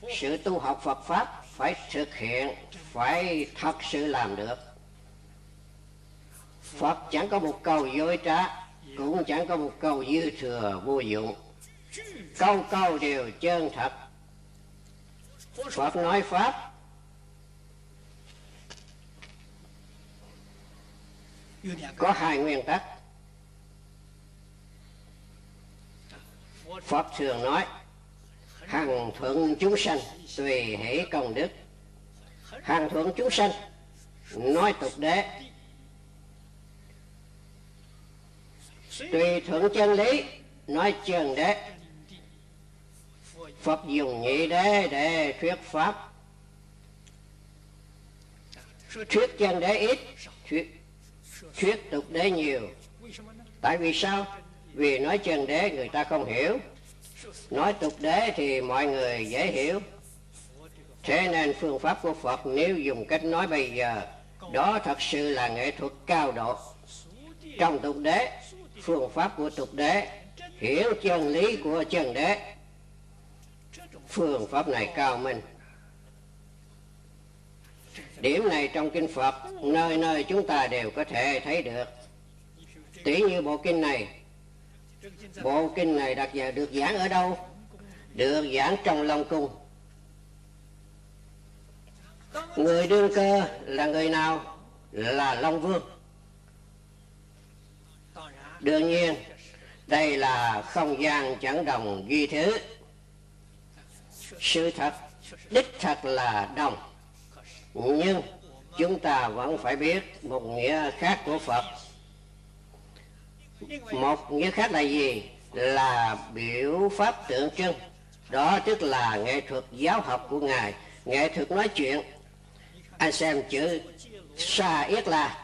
sự tu học Phật Pháp phải thực hiện, phải thật sự làm được. Phật chẳng có một câu dối trá, cũng chẳng có một câu dư thừa vô dụng. Câu câu đều chân thật. Phật nói Pháp có hai nguyên tắc. Phật thường nói hằng thuận chúng sanh tùy hỷ công đức. Hằng thuận chúng sanh nói tục đế, tùy thuận chân lý nói chân đế. Phật dùng nhị đế để thuyết Pháp. Thuyết chân đế ít, thuyết tục đế nhiều. Tại vì sao? Vì nói chân đế người ta không hiểu, nói tục đế thì mọi người dễ hiểu. Thế nên phương pháp của Phật nếu dùng cách nói bây giờ, đó thật sự là nghệ thuật cao độ. Trong tục đế, phương pháp của tục đế hiểu chân lý của chân đế. Phương pháp này cao minh. Điểm này trong kinh Phật nơi nơi chúng ta đều có thể thấy được. Tỷ như bộ kinh này. Bộ kinh này được giảng ở đâu? Được giảng trong Long Cung. Người đương cơ là người nào? Là Long Vương. Đương nhiên đây là không gian chẳng đồng duy thứ. Sự thật, đích thật là đồng. Nhưng chúng ta vẫn phải biết một nghĩa khác của Phật. Một nghĩa khác là gì? Là biểu pháp tượng trưng. Đó tức là nghệ thuật giáo học của Ngài, nghệ thuật nói chuyện. Anh xem chữ Sa Yết La.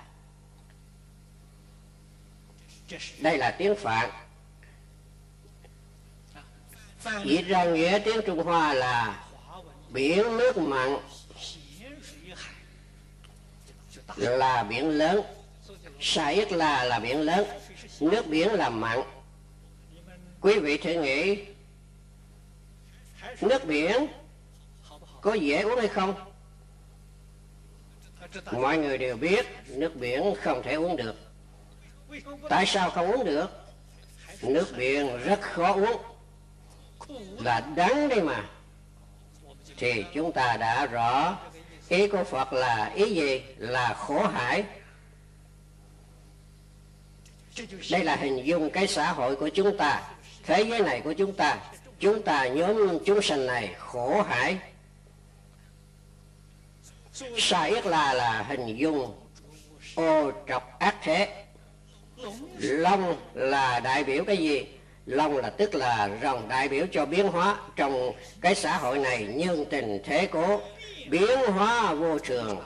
Đây là tiếng Phạn. Dịch ra nghĩa tiếng Trung Hoa là biển nước mặn, là biển lớn. Sa Yết La là biển lớn, nước biển là mặn. Quý vị thử nghĩ, nước biển có dễ uống hay không? Mọi người đều biết nước biển không thể uống được. Tại sao không uống được? Nước biển rất khó uống, là đắng đi mà. Thì chúng ta đã rõ ý của Phật là ý gì? Là khổ hải. Đây là hình dung cái xã hội của chúng ta, thế giới này của chúng ta. Chúng ta nhóm chúng sanh này khổ hải. Sa Yết La là hình dung ô trọc ác thế. Long là đại biểu cái gì? Long là tức là rồng, đại biểu cho biến hóa trong cái xã hội này. Nhân tình thế cố, biến hóa vô thường.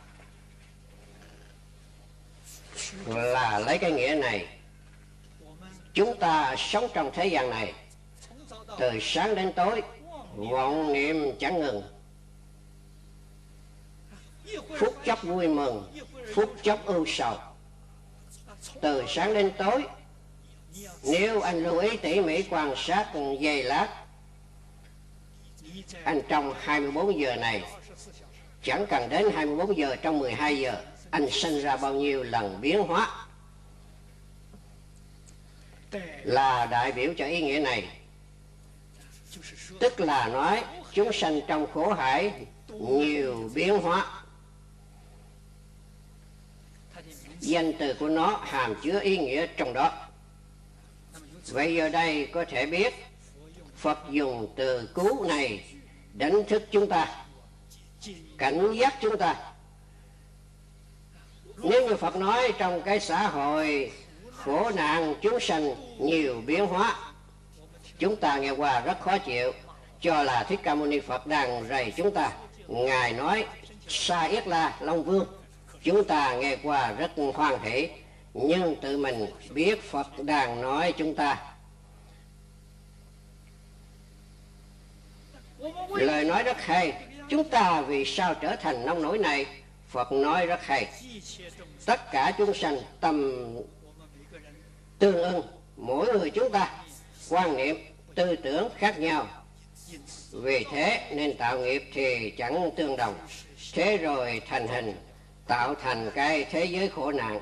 Là lấy cái nghĩa này, chúng ta sống trong thế gian này, từ sáng đến tối vọng niệm chẳng ngừng. Phút chốc vui mừng, phút chốc ưu sầu. Từ sáng đến tối, nếu anh lưu ý tỉ mỉ quan sát giây lát, anh trong 24 giờ này, chẳng cần đến 24 giờ, trong 12 giờ anh sinh ra bao nhiêu lần biến hóa. Là đại biểu cho ý nghĩa này. Tức là nói chúng sanh trong khổ hải nhiều biến hóa. Danh từ của nó hàm chứa ý nghĩa trong đó. Vậy giờ đây có thể biết Phật dùng từ cứu này đánh thức chúng ta, cảnh giác chúng ta. Nếu như Phật nói trong cái xã hội khổ nạn chúng sanh nhiều biến hóa, chúng ta nghe qua rất khó chịu, cho là Thích Ca Mâu Ni Phật đang rầy chúng ta. Ngài nói Sa Yết La Long Vương, chúng ta nghe qua rất hoan hỷ, nhưng tự mình biết Phật đang nói chúng ta. Lời nói rất hay. Chúng ta vì sao trở thành nông nổi này? Phật nói rất hay. Tất cả chúng sanh tâm tương ưng, mỗi người chúng ta quan niệm tư tưởng khác nhau, Vì thế nên tạo nghiệp thì chẳng tương đồng. Thế rồi thành hình, tạo thành cái thế giới khổ nạn.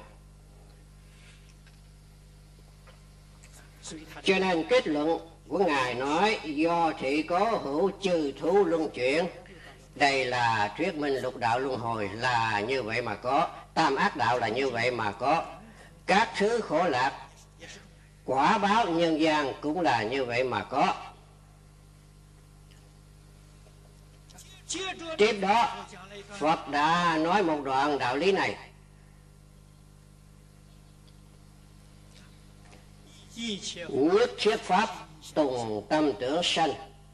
Cho nên kết luận của Ngài nói do thị cố hữu chư thú luân chuyển. Đây là thuyết minh lục đạo luân hồi là như vậy mà có, tam ác đạo là như vậy mà có, các thứ khổ lạc, quả báo nhân gian cũng là như vậy mà có. Tiếp đó Phật đã nói một đoạn đạo lý này. Nhất thiết pháp tùng tâm tưởng sanh.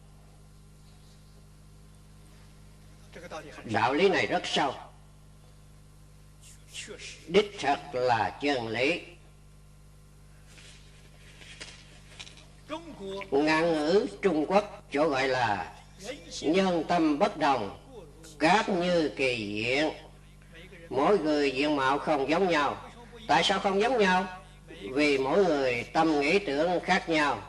Đạo lý này rất sâu, đích thật là chân lý. Ngạn ngữ Trung Quốc chỗ gọi là nhân tâm bất đồng, các như kỳ diện. Mỗi người diện mạo không giống nhau. Tại sao không giống nhau? Vì mỗi người tâm nghĩ tưởng khác nhau.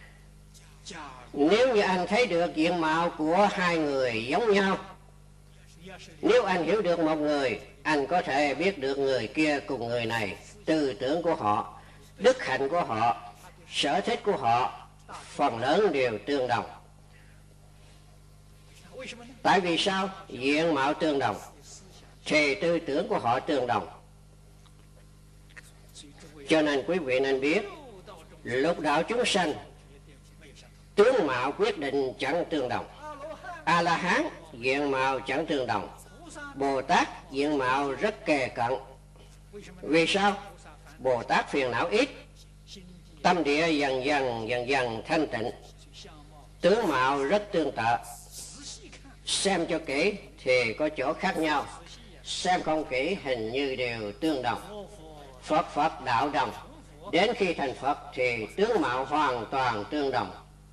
Nếu như anh thấy được diện mạo của hai người giống nhau, nếu anh hiểu được một người, anh có thể biết được người kia cùng người này, tư tưởng của họ, đức hạnh của họ, sở thích của họ, phần lớn đều tương đồng. Tại vì sao? Diện mạo tương đồng thì tư tưởng của họ tương đồng. Cho nên quý vị nên biết, lục đạo chúng sanh tướng mạo quyết định chẳng tương đồng. A-la-hán diện mạo chẳng tương đồng. Bồ Tát diện mạo rất kề cận. Vì sao? Bồ Tát phiền não ít, tâm địa dần dần thanh tịnh, tướng mạo rất tương tự. Xem cho kỹ thì có chỗ khác nhau, xem không kỹ hình như đều tương đồng. Phật đạo đồng, đến khi thành Phật thì tướng mạo hoàn toàn tương đồng.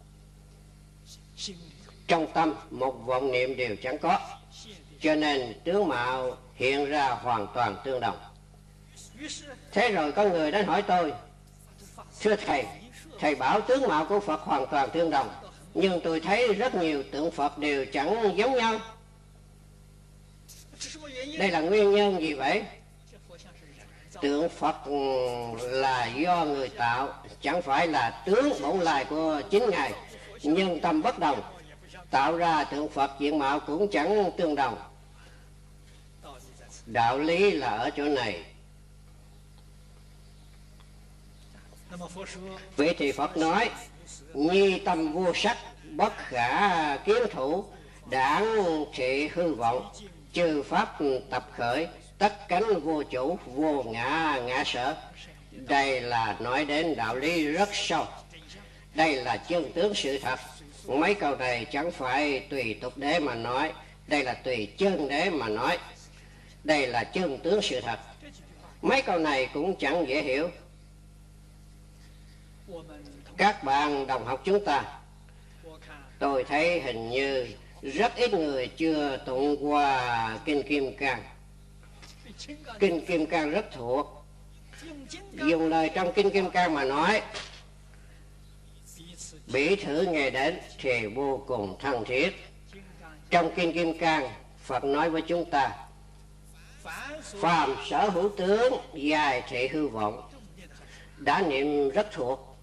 Trong tâm một vọng niệm đều chẳng có, cho nên tướng mạo hiện ra hoàn toàn tương đồng. Thế rồi có người đến hỏi tôi: thưa thầy, thầy bảo tướng mạo của Phật hoàn toàn tương đồng, nhưng tôi thấy rất nhiều tượng Phật đều chẳng giống nhau. Đây là nguyên nhân gì vậy? Tượng Phật là do người tạo, chẳng phải là tướng bổn lại của chính Ngài. Nhân tâm bất đồng, tạo ra tượng Phật diện mạo cũng chẳng tương đồng. Đạo lý là ở chỗ này. Vậy thì Phật nói: nhi tâm vô sắc, bất khả kiến thủ, đảng trị hư vọng, chư pháp tập khởi, tất cánh vô chủ, vô ngã sở. Đây là nói đến đạo lý rất sâu. Đây là chân tướng sự thật. Mấy câu này chẳng phải tùy tục đế mà nói, đây là tùy chân đế mà nói. Đây là chân tướng sự thật. Mấy câu này cũng chẳng dễ hiểu. Các bạn đồng học chúng ta, tôi thấy hình như rất ít người chưa tụng qua Kinh Kim Cang. Kinh Kim Cang rất thuộc. Dùng lời trong Kinh Kim Cang mà nói, bỉ thử nghe đến thì vô cùng thân thiết. Trong Kinh Kim Cang, Phật nói với chúng ta: phàm sở hữu tướng, dài thị hư vọng. Đã niệm rất thuộc.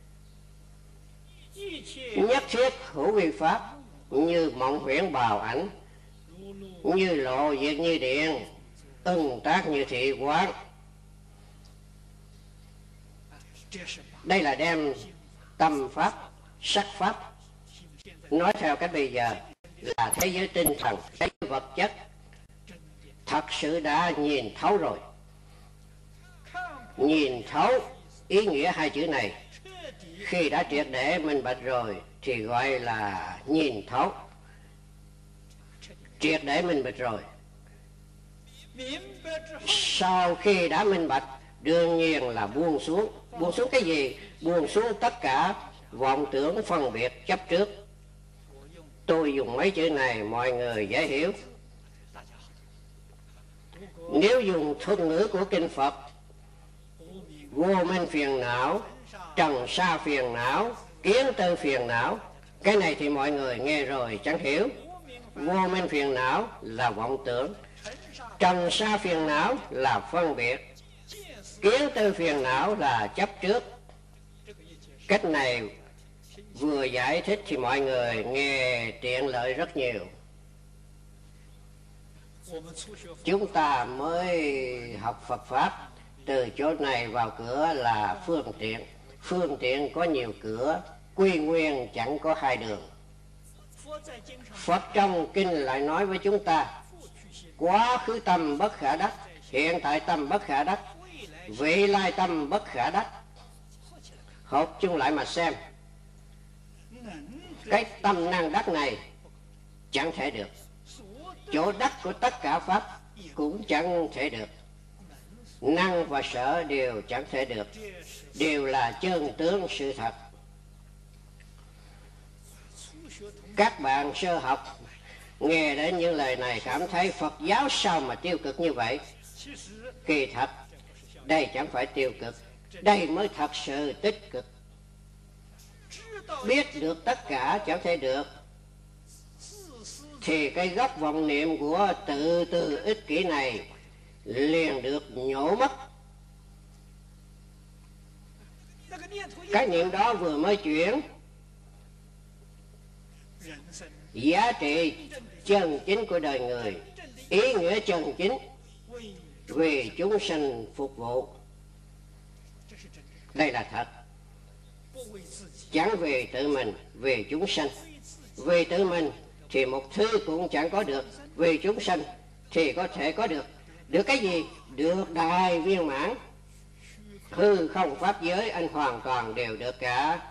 Nhất thiết hữu vi pháp, như mộng huyễn bào ảnh, như lộ diệt như điện, ưng tác như thị quán. Đây là đem tâm pháp, sắc pháp, nói theo cách bây giờ là thế giới tinh thần, thế giới vật chất, thật sự đã nhìn thấu rồi. Nhìn thấu ý nghĩa hai chữ này, khi đã triệt để minh bạch rồi thì gọi là nhìn thấu. Triệt để minh bạch rồi. Sau khi đã minh bạch, đương nhiên là buông xuống. Buông xuống cái gì? Buông xuống tất cả vọng tưởng phân biệt chấp trước. Tôi dùng mấy chữ này mọi người dễ hiểu. Nếu dùng thuật ngữ của Kinh Phật: vô minh phiền não, trần sa phiền não, kiến tư phiền não, Cái này thì mọi người nghe rồi chẳng hiểu. Vô minh phiền não là vọng tưởng, trần sa phiền não là phân biệt, kiến tư phiền não là chấp trước. Cách này vừa giải thích thì mọi người nghe tiện lợi rất nhiều. Chúng ta mới học Phật Pháp, từ chỗ này vào cửa là phương tiện. Phương tiện có nhiều cửa, quy nguyên chẳng có hai đường. Phật trong kinh lại nói với chúng ta, quá khứ tâm bất khả đắc, hiện tại tâm bất khả đắc, vị lai tâm bất khả đắc. Hợp chung lại mà xem, cái tâm năng đắc này chẳng thể được, chỗ đắc của tất cả Pháp cũng chẳng thể được. Năng và sở đều chẳng thể được, đều là chân tướng sự thật. Các bạn sơ học nghe đến những lời này cảm thấy Phật giáo sao mà tiêu cực như vậy. Kỳ thật đây chẳng phải tiêu cực, đây mới thật sự tích cực. Biết được tất cả chẳng thể được, thì cái gốc vọng niệm của tự tư ích kỷ này liền được nhổ mất. Cái niệm đó vừa mới chuyển, giá trị chân chính của đời người, ý nghĩa chân chính vì chúng sinh phục vụ. Đây là thật, chẳng vì tự mình, vì chúng sanh. Vì tự mình thì một thứ cũng chẳng có được, vì chúng sanh thì có thể có được. Được cái gì? Được đại viên mãn. Hư không pháp giới anh hoàn toàn đều được cả.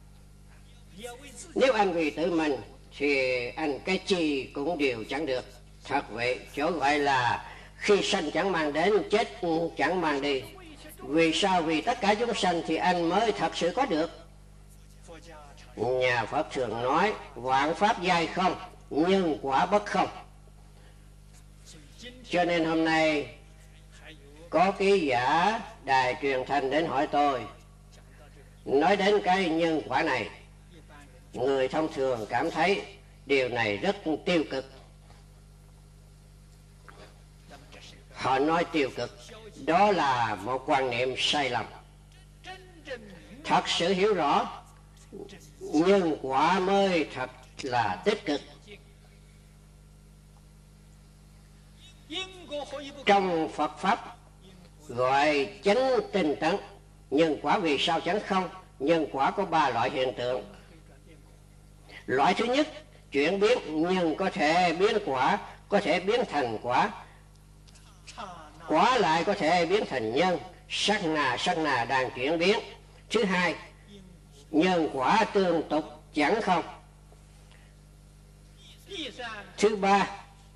Nếu anh vì tự mình thì anh cái chi cũng đều chẳng được. Thật vậy, chỗ gọi là khi sanh chẳng mang đến, chết chẳng mang đi. Vì sao? Vì tất cả chúng sanh thì anh mới thật sự có được. Nhà Phật thường nói vạn pháp giai không, nhân quả bất không. Cho nên hôm nay có ký giả đài truyền thanh đến hỏi tôi, nói đến cái nhân quả này. Người thông thường cảm thấy điều này rất tiêu cực. Họ nói tiêu cực, đó là một quan niệm sai lầm. Thật sự hiểu rõ, nhân quả mới thật là tích cực. Trong Phật Pháp gọi chánh tinh tấn. Nhân quả vì sao chẳng không? Nhân quả có 3 loại hiện tượng. Loại thứ nhất, chuyển biến. Nhân có thể biến quả, có thể biến thành quả, quả lại có thể biến thành nhân. Sát na đang chuyển biến. Thứ hai, nhân quả tương tục chẳng không. Thứ ba,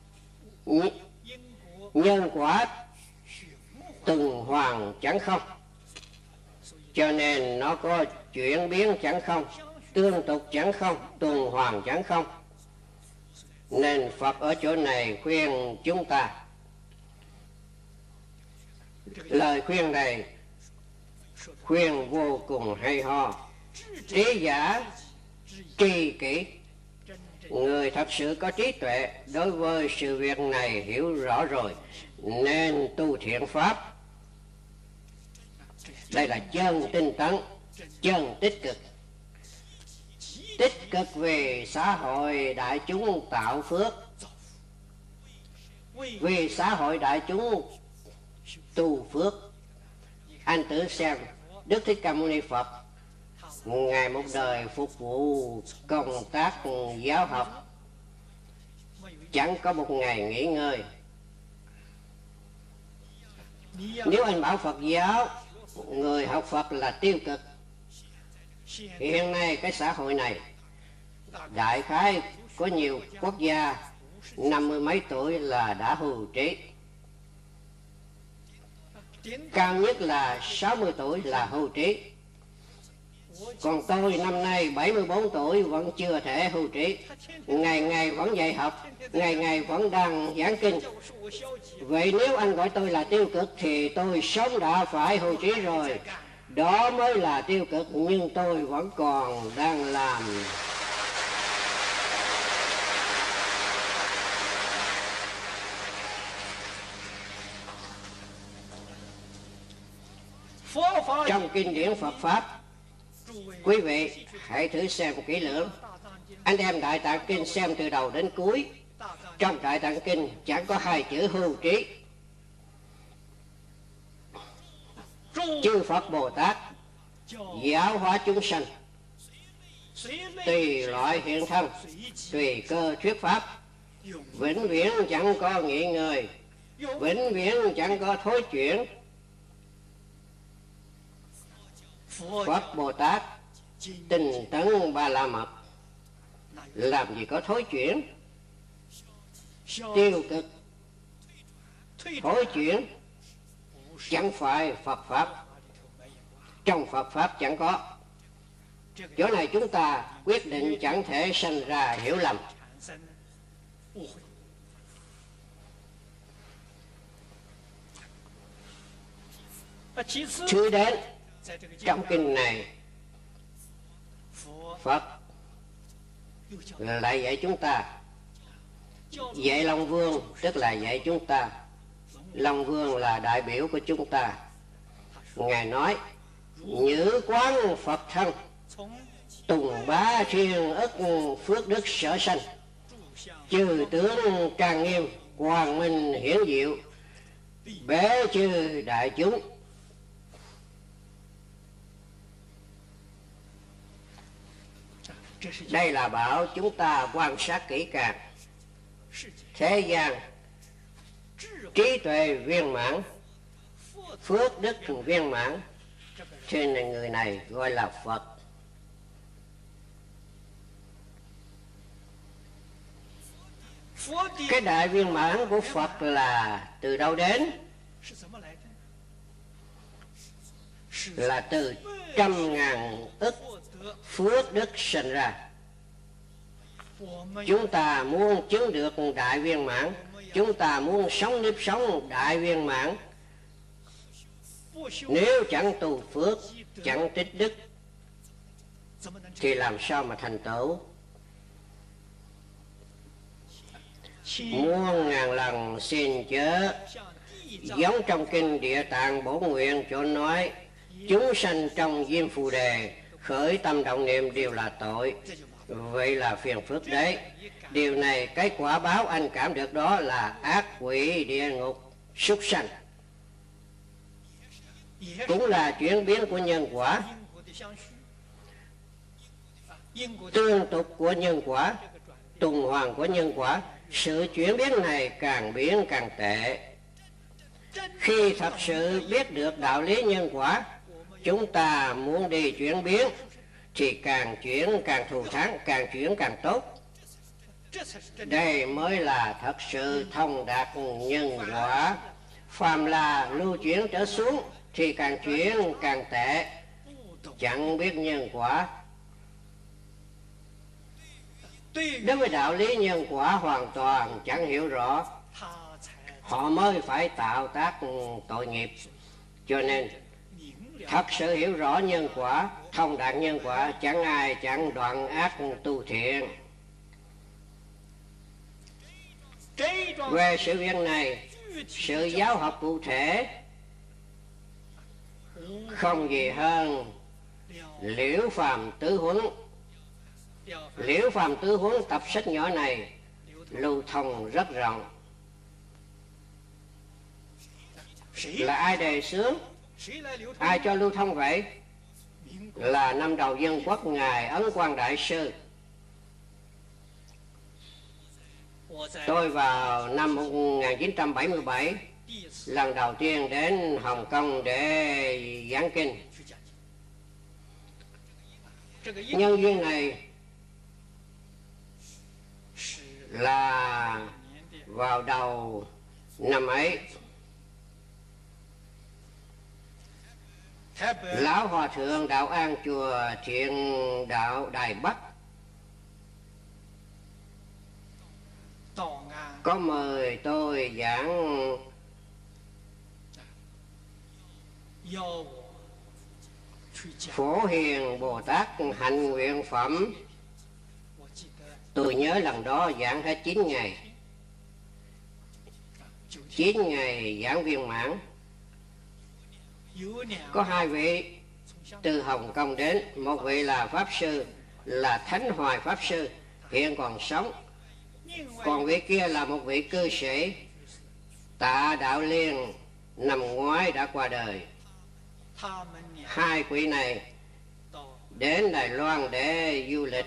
nhân quả tuần hoàn chẳng không. Cho nên nó có chuyển biến chẳng không, tương tục chẳng không, tuần hoàn chẳng không. Nên Phật ở chỗ này khuyên chúng ta. Lời khuyên này khuyên vô cùng hay ho. Trí giả tri kỷ, người thật sự có trí tuệ đối với sự việc này hiểu rõ rồi nên tu thiện pháp. Đây là chân tinh tấn, chân tích cực. Tích cực về xã hội đại chúng tạo phước, vì xã hội đại chúng tu phước. Anh tự xem Đức Thích Ca Mâu Ni Phật, Ngài một đời phục vụ công tác giáo học, chẳng có một ngày nghỉ ngơi. Nếu anh bảo Phật giáo, người học Phật là tiêu cực, hiện nay cái xã hội này đại khái có nhiều quốc gia 50 mấy tuổi là đã hưu trí, cao nhất là 60 tuổi là hưu trí. Còn tôi năm nay 74 tuổi vẫn chưa thể hưu trí, ngày ngày vẫn dạy học, ngày ngày vẫn đang giảng kinh. Vậy nếu anh gọi tôi là tiêu cực thì tôi sống đã phải hưu trí rồi, đó mới là tiêu cực. Nhưng tôi vẫn còn đang làm trong kinh điển Phật Pháp. Quý vị hãy thử xem kỹ lưỡng. Anh em Đại Tạng Kinh xem từ đầu đến cuối. Trong Đại Tạng Kinh chẳng có hai chữ hưu trí. Chư Phật Bồ Tát giáo hóa chúng sanh, tùy loại hiện thân, tùy cơ thuyết pháp, vĩnh viễn chẳng có nghỉ ngơi, vĩnh viễn chẳng có thối chuyển. Phật Bồ Tát tinh tấn Ba La Mật, làm gì có thối chuyển, tiêu cực thối chuyển, chẳng phải Phật Pháp. Trong Phật Pháp chẳng có. Chỗ này chúng ta quyết định chẳng thể sanh ra hiểu lầm. Thứ đến, trong kinh này Phật lại dạy chúng ta, dạy Long Vương tức là dạy chúng ta. Long Vương là đại biểu của chúng ta. Ngài nói: Nhữ quán Phật thân, tùng bá thiên ức phước đức sở sanh, chư tướng trang nghiêm, quang minh hiển diệu, bế chư đại chúng. Đây là bảo chúng ta quan sát kỹ càng. Thế gian trí tuệ viên mãn, phước đức viên mãn, cho nên người này gọi là Phật. Cái đại viên mãn của Phật là từ đâu đến? Là từ trăm ngàn ức phước đức sinh ra. Chúng ta muốn chứng được đại viên mãn, chúng ta muốn sống nếp sống đại viên mãn, nếu chẳng tu phước, chẳng tích đức, thì làm sao mà thành tựu? Muôn ngàn lần xin chớ, giống trong kinh Địa Tạng Bổn Nguyện chỗ nói: chúng sanh trong diêm phù đề, khởi tâm động niệm đều là tội. Vậy là phiền phức đấy. Điều này cái quả báo anh cảm được đó là ác quỷ địa ngục súc sanh, cũng là chuyển biến của nhân quả, tương tục của nhân quả, tuần hoàn của nhân quả. Sự chuyển biến này càng biến càng tệ. Khi thật sự biết được đạo lý nhân quả, chúng ta muốn đi chuyển biến thì càng chuyển càng thù thắng, càng chuyển càng tốt. Đây mới là thật sự thông đạt nhân quả. Phàm là lưu chuyển trở xuống thì càng chuyển càng tệ, chẳng biết nhân quả. Đối với đạo lý nhân quả hoàn toàn chẳng hiểu rõ, họ mới phải tạo tác tội nghiệp. Cho nên thật sự hiểu rõ nhân quả, thông đạt nhân quả, chẳng ai chẳng đoạn ác tu thiện. Về sự việc này, sự giáo học cụ thể không gì hơn Liễu Phàm Tứ Huấn. Liễu Phàm Tứ Huấn tập sách nhỏ này lưu thông rất rộng. Là ai đề xướng, ai cho lưu thông vậy? Là năm đầu dân quốc ngài Ấn Quang Đại Sư. Tôi vào năm 1977 lần đầu tiên đến Hồng Kông để giảng kinh. Nhân duyên này là vào đầu năm ấy, Lão Hòa Thượng Đạo An chùa Thiện Đạo Đài Bắc có mời tôi giảng Phổ Hiền Bồ Tát hạnh nguyện phẩm. Tôi nhớ lần đó giảng hết 9 ngày. 9 ngày giảng viên mãn. Có hai vị từ Hồng Kông đến, một vị là Pháp Sư, là Thánh Hoài Pháp Sư, hiện còn sống. Còn vị kia là một vị cư sĩ, Tạ Đạo Liên, năm ngoái đã qua đời. Hai vị này đến Đài Loan để du lịch,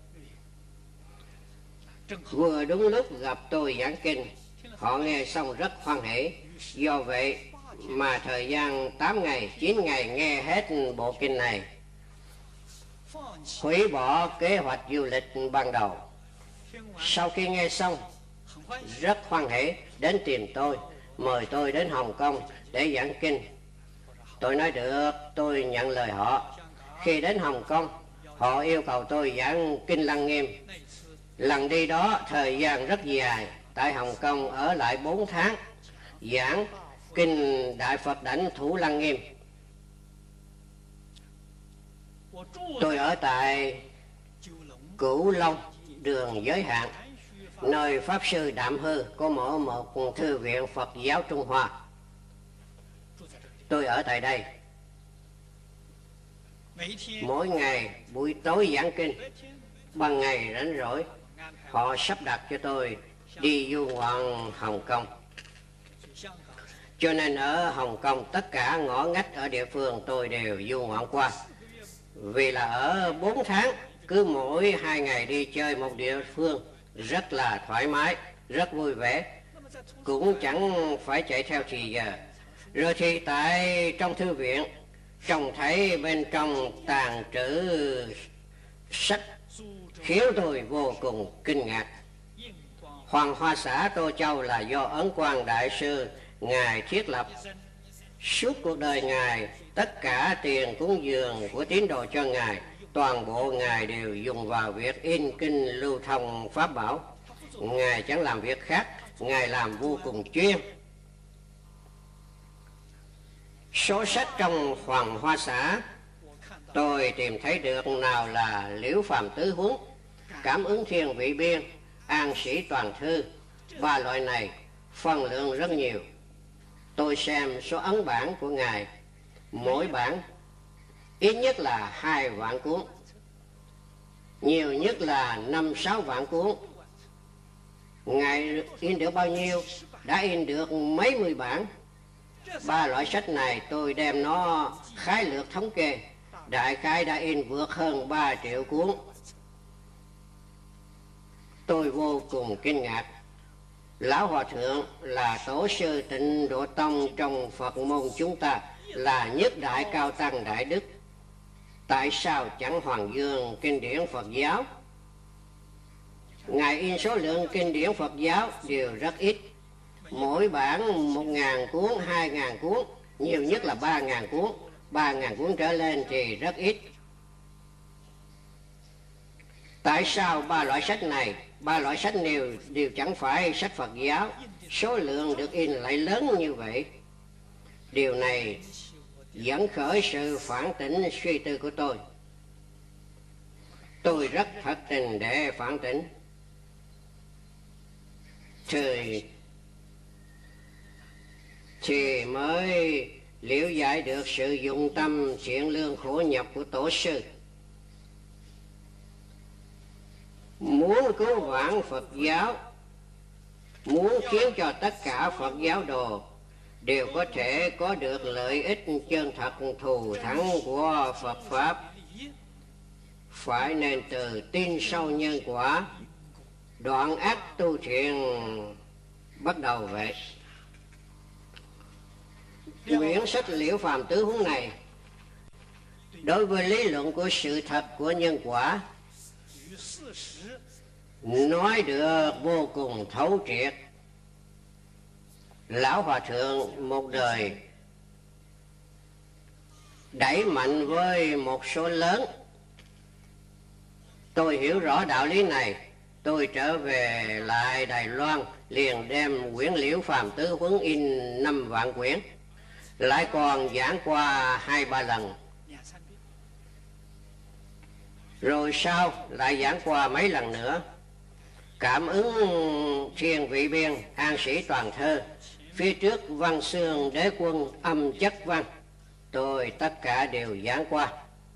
vừa đúng lúc gặp tôi giảng kinh. Họ nghe xong rất hoan hỷ. Do vậy mà thời gian 8 ngày, 9 ngày nghe hết bộ kinh này, hủy bỏ kế hoạch du lịch ban đầu. Sau khi nghe xong rất hoan hỷ, đến tìm tôi, mời tôi đến Hồng Kông để giảng kinh. Tôi nói được, tôi nhận lời họ. Khi đến Hồng Kông, họ yêu cầu tôi giảng kinh Lăng Nghiêm. Lần đi đó thời gian rất dài, tại Hồng Kông ở lại 4 tháng, giảng kinh Đại Phật Đảnh Thủ Lăng Nghiêm. Tôi ở tại Cửu Long, đường Giới Hạn, nơi Pháp Sư Đạm Hư có mở một thư viện Phật giáo Trung Hoa. Tôi ở tại đây. Mỗi ngày buổi tối giảng kinh, ban ngày rảnh rỗi họ sắp đặt cho tôi đi du ngoạn Hồng Kông. Cho nên ở Hồng Kông tất cả ngõ ngách ở địa phương tôi đều du ngoạn qua. Vì là ở 4 tháng, cứ mỗi 2 ngày đi chơi một địa phương, rất là thoải mái, rất vui vẻ, cũng chẳng phải chạy theo thì giờ. Rồi thì tại trong thư viện, trông thấy bên trong tàng trữ sách khiến tôi vô cùng kinh ngạc. Hoàng Hoa Xã Tô Châu là do Ấn Quang Đại Sư Ngài thiết lập. Suốt cuộc đời Ngài, tất cả tiền cúng dường của tín đồ cho Ngài, toàn bộ Ngài đều dùng vào việc in kinh lưu thông pháp bảo. Ngài chẳng làm việc khác, Ngài làm vô cùng chuyên. Số sách trong Hoàng Hoa Xã tôi tìm thấy được nào là Liễu Phàm Tứ Huấn, Cảm Ứng Thiên Vị Biên, An Sĩ Toàn Thư. 3 loại này phân lượng rất nhiều. Tôi xem số ấn bản của Ngài, mỗi bản ít nhất là 2 vạn cuốn, nhiều nhất là 5-6 vạn cuốn. Ngài in được bao nhiêu? Đã in được mấy 10 bản. 3 loại sách này tôi đem nó khái lược thống kê, đại khái đã in vượt hơn 3 triệu cuốn. Tôi vô cùng kinh ngạc. Lão Hòa Thượng là tổ sư Tịnh Độ Tông trong Phật môn chúng ta, là nhất đại cao tăng đại đức. Tại sao chẳng hoàng dương kinh điển Phật giáo? Ngài in số lượng kinh điển Phật giáo đều rất ít. Mỗi bản 1.000 cuốn, 2.000 cuốn, nhiều nhất là 3.000 cuốn. 3.000 cuốn trở lên thì rất ít. Tại sao 3 loại sách này, 3 loại sách đều chẳng phải sách Phật giáo, số lượng được in lại lớn như vậy? Điều này dẫn khởi sự phản tỉnh suy tư của tôi. Tôi rất thật tình để phản tỉnh. Thì mới liễu giải được sự dụng tâm thiện lương khổ nhọc của tổ sư. Muốn cứu vãn Phật giáo, muốn khiến cho tất cả Phật giáo đồ đều có thể có được lợi ích chân thật thù thắng của Phật Pháp, phải nên từ tin sâu nhân quả, đoạn ác tu thiện bắt đầu vậy. Quyển sách Liễu Phàm Tứ Huấn này đối với lý luận của sự thật của nhân quả nói được vô cùng thấu triệt. Lão Hòa Thượng một đời đẩy mạnh với một số lớn. Tôi hiểu rõ đạo lý này. Tôi trở về lại Đài Loan, liền đem quyển Liễu Phàm Tứ Huấn in 5 vạn quyển, lại còn giảng qua 2-3 lần. Rồi sau lại giảng qua mấy lần nữa. Cảm Ứng Thiên Vị Biên, An Sĩ Toàn Thơ, phía trước văn xương Đế Quân âm chất văn, tôi tất cả đều giảng qua.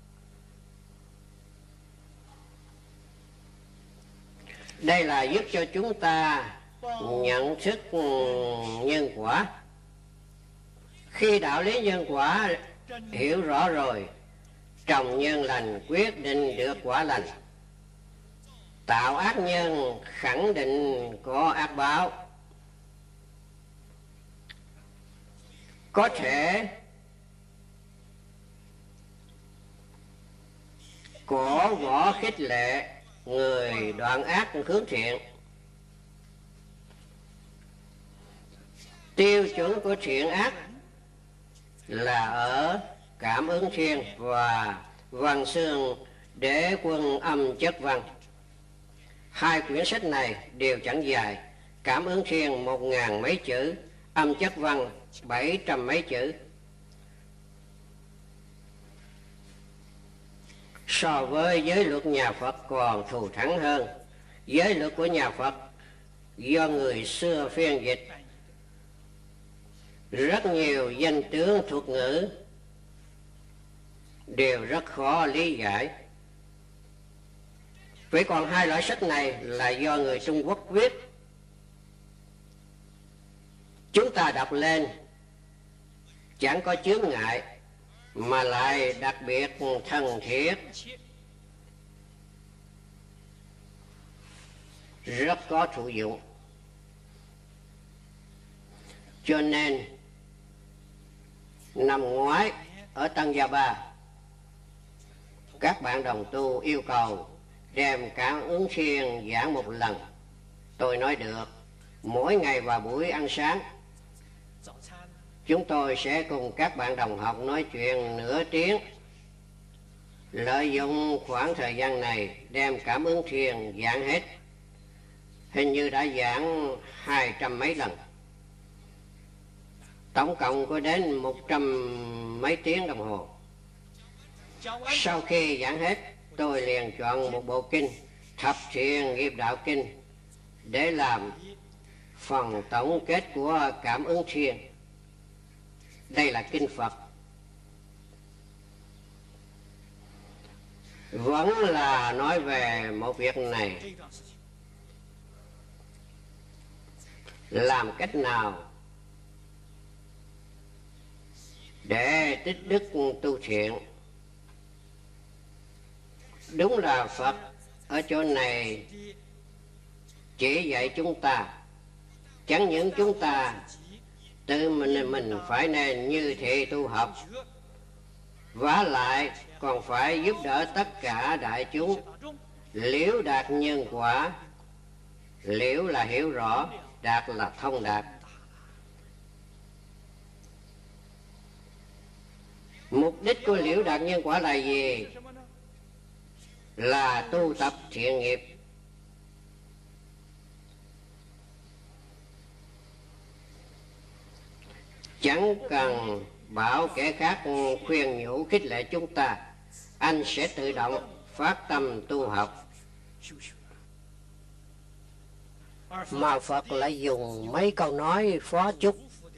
Đây là giúp cho chúng ta nhận thức nhân quả. Khi đạo lý nhân quả hiểu rõ rồi, trồng nhân lành quyết định được quả lành. Tạo ác nhân khẳng định có ác báo. Có thể cổ võ khích lệ người đoạn ác hướng thiện. Tiêu chuẩn của thiện ác là ở Cảm ứng thiên và Văn Xương Đế Quân Âm Chất Văn. Hai quyển sách này đều chẳng dài. Cảm ứng thiên 1000 mấy chữ, Âm Chất Văn 700 mấy chữ. So với giới luật nhà Phật còn thù thắng hơn. Giới luật của nhà Phật do người xưa phiên dịch, rất nhiều danh tướng thuật ngữ đều rất khó lý giải. Vậy còn hai loại sách này là do người Trung Quốc viết. Chúng ta đọc lên chẳng có chướng ngại, mà lại đặc biệt thân thiết, rất có thụ dụng. Cho nên năm ngoái ở Tăng Gia Ba, các bạn đồng tu yêu cầu đem Cảm ứng thiên giảng một lần. Tôi nói được. Mỗi ngày vào buổi ăn sáng, chúng tôi sẽ cùng các bạn đồng học nói chuyện nửa tiếng. Lợi dụng khoảng thời gian này đem Cảm ứng thiên giảng hết. Hình như đã giảng 200 mấy lần. Tổng cộng có đến 100 mấy tiếng đồng hồ. Sau khi giảng hết, tôi liền chọn một bộ kinh Thập Thiện Nghiệp Đạo Kinh để làm phần tổng kết của Cảm ứng thiên. Đây là kinh Phật, vẫn là nói về một việc này: làm cách nào để tích đức tu thiện. Đúng là Phật ở chỗ này chỉ dạy chúng ta, chẳng những chúng ta tự mình phải nên như thế tu học, vả lại còn phải giúp đỡ tất cả đại chúng liễu đạt nhân quả. Liễu là hiểu rõ, đạt là thông đạt. Mục đích của liễu đạt nhân quả là gì? Là tu tập thiện nghiệp. Chẳng cần bảo kẻ khác khuyên nhủ khích lệ chúng ta, anh sẽ tự động phát tâm tu học. Mà Phật lại dùng mấy câu nói phó chúc.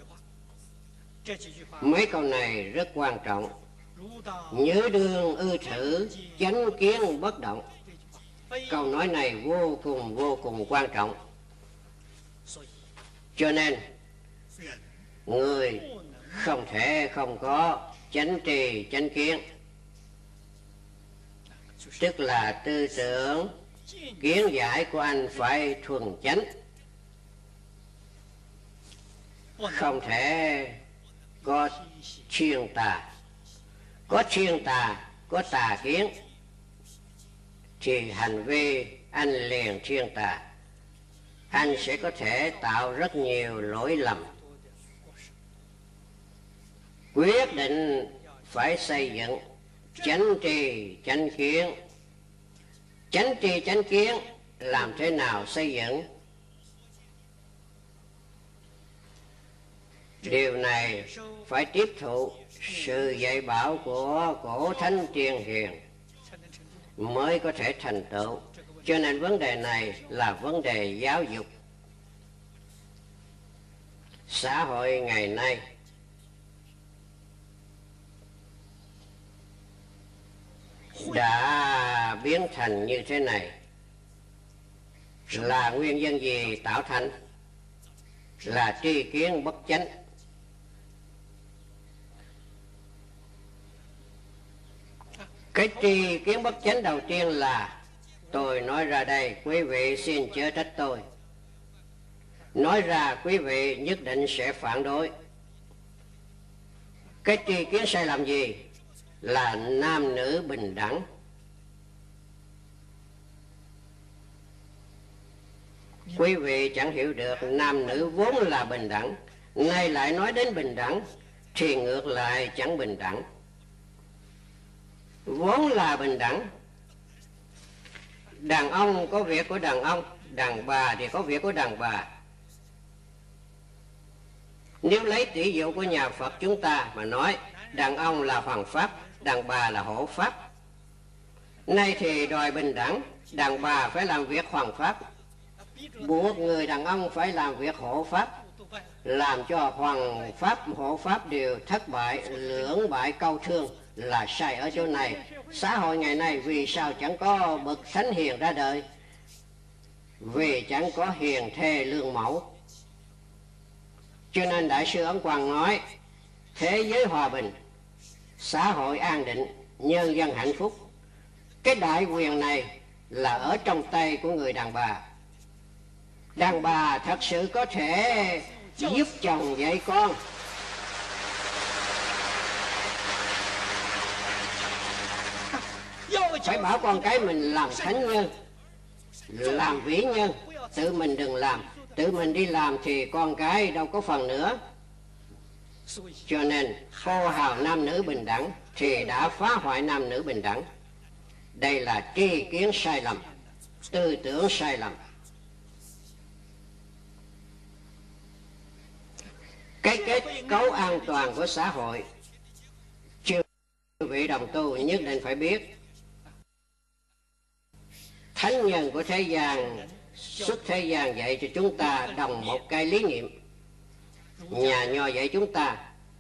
Mấy câu này rất quan trọng. Nhớ đương ư thử, chánh kiến bất động. Câu nói này vô cùng quan trọng. Cho nên người không thể không có chánh trì chánh kiến, tức là tư tưởng kiến giải của anh phải thuần chánh, không thể có chuyên tà. Có chuyên tà, có tà kiến thì hành vi anh liền chuyên tà. Anh sẽ có thể tạo rất nhiều lỗi lầm. Quyết định phải xây dựng chánh trì chánh kiến. Chánh trì chánh kiến làm thế nào xây dựng? Điều này phải tiếp thụ sự dạy bảo của cổ thánh tiên hiền mới có thể thành tựu. Cho nên vấn đề này là vấn đề giáo dục. Xã hội ngày nay đã biến thành như thế này là nguyên nhân gì tạo thành? Là tri kiến bất chánh. Cái tri kiến bất chánh đầu tiên là tôi nói ra đây, quý vị xin chớ trách tôi. Nói ra quý vị nhất định sẽ phản đối. Cái tri kiến sai lầm gì? Là nam nữ bình đẳng. Quý vị chẳng hiểu được nam nữ vốn là bình đẳng, nay lại nói đến bình đẳng thì ngược lại chẳng bình đẳng. Vốn là bình đẳng. Đàn ông có việc của đàn ông, đàn bà thì có việc của đàn bà. Nếu lấy tỷ dụ của nhà Phật chúng ta mà nói, đàn ông là hoàng pháp, đàn bà là hộ pháp. Nay thì đòi bình đẳng, đàn bà phải làm việc hoàng pháp, buộc người đàn ông phải làm việc hộ pháp, làm cho hoàng pháp hộ pháp đều thất bại, lưỡng bại câu thương. Là sai ở chỗ này. Xã hội ngày nay vì sao chẳng có bậc thánh hiền ra đời? Vì chẳng có hiền thê lương mẫu. Cho nên Đại sư Ấn Quang nói thế giới hòa bình, xã hội an định, nhân dân hạnh phúc. Cái đại quyền này là ở trong tay của người đàn bà. Đàn bà thật sự có thể giúp chồng dạy con, phải bảo con cái mình làm thánh nhân, làm vĩ nhân. Tự mình đừng làm. Tự mình đi làm thì con cái đâu có phần nữa. Cho nên hô hào nam nữ bình đẳng thì đã phá hoại nam nữ bình đẳng. Đây là tri kiến sai lầm, tư tưởng sai lầm. Cái kết cấu an toàn của xã hội chư vị đồng tu nhất định phải biết. Thánh nhân của thế gian xuất thế gian dạy cho chúng ta đồng một cái lý niệm. Nhà Nho dạy chúng ta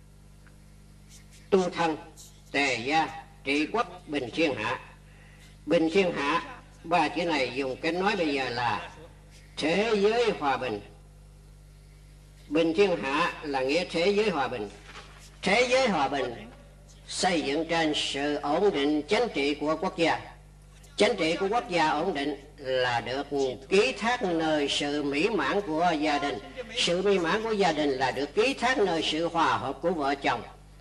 tu thân, tề gia, trị quốc, bình thiên hạ. Bình thiên hạ, ba chữ này dùng cách nói bây giờ là thế giới hòa bình. Bình thiên hạ là nghĩa thế giới hòa bình. Thế giới hòa bình xây dựng trên sự ổn định chính trị của quốc gia. Chính trị của quốc gia ổn định là được ký thác nơi sự mỹ mãn của gia đình. Sự mỹ mãn của gia đình là được ký thác nơi sự hòa hợp của vợ chồng.